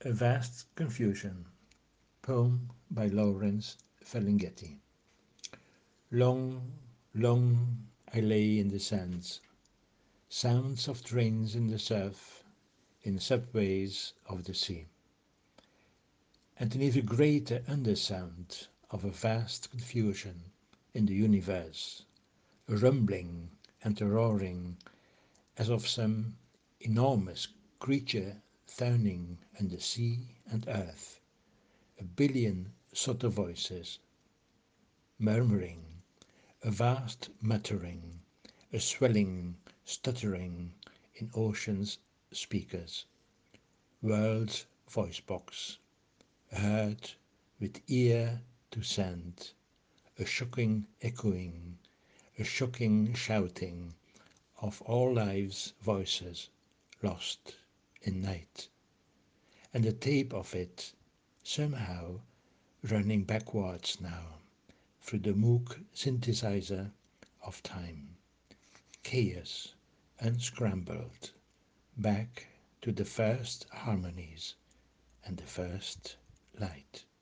A Vast Confusion, poem by Lawrence Ferlinghetti. Long, long I lay in the sands, sounds of trains in the surf, in subways of the sea, and an even greater undersound of a vast confusion in the universe, a rumbling and a roaring as of some enormous creature thawing under sea and earth, a billion subtle voices, murmuring, a vast muttering, a swelling, stuttering in ocean's speakers, world's voice box, heard with ear to send, a shocking echoing, a shocking shouting of all lives' voices lost in night, and the tape of it somehow running backwards now through the Moog synthesizer of time, chaos unscrambled, back to the first harmonies and the first light.